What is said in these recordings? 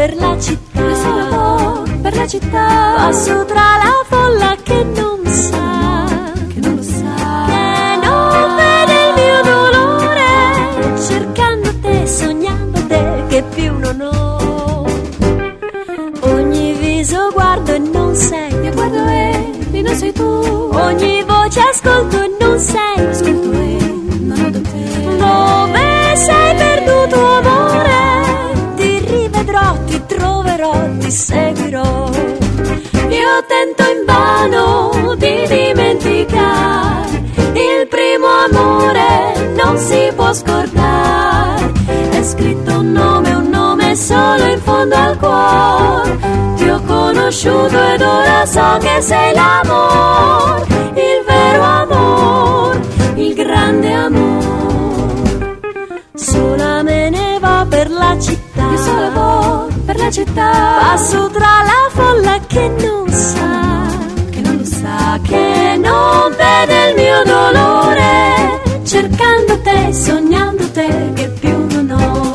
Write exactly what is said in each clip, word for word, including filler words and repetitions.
per la città, io se ne vo per la città, passo tra la folla che non sa, che non lo sa, che non vede il mio dolore, cercando te, sognando te, che più non ho. Ogni viso guardo e non sei, io guardo e non sei tu, ogni voce ascolto e non sei, ascolto e non ho te. Dove sei perduto amore? Ti rivedrò, ti troverò, ti seguirò. Io tento invano di dimenticare, il primo amore non si può scordare. È scritto un nome, un nome solo in fondo al cuore. Ti ho conosciuto ed ora so che sei l'amore, il vero amore, il grande amore. Sola me ne va per la città, io sola vo per la città, passo tra la folla che non sa, che non lo sa, che non vede il mio dolore, cercando te, sognando te, che più non ho.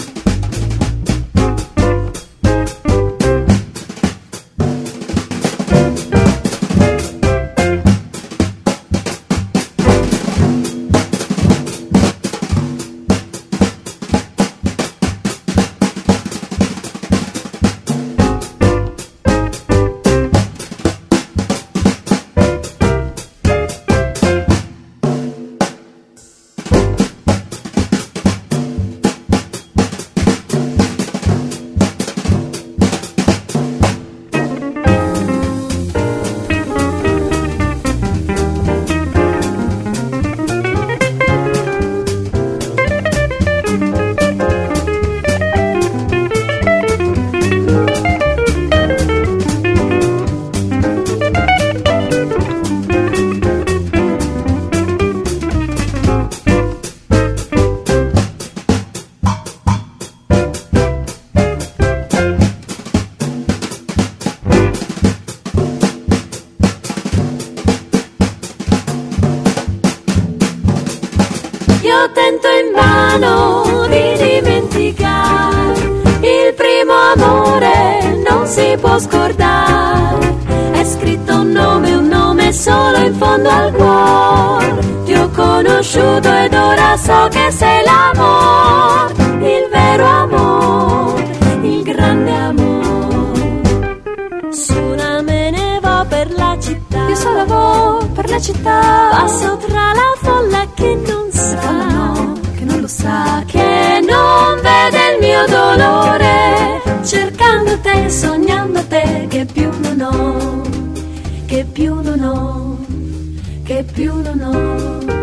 Io tento invano di dimenticare, il primo amore non si può scordare. È scritto un nome, un nome solo in fondo al cuore. Ti ho conosciuto ed ora so che sei l'amore, il vero amore, il grande amore. Sola me ne vo per la città, io sola vo per la città, passo tra la folla che non sa, no, che non lo sa, che non vede il mio dolore, cercando te, sognando te, che più non ho, che più non ho, che più non ho.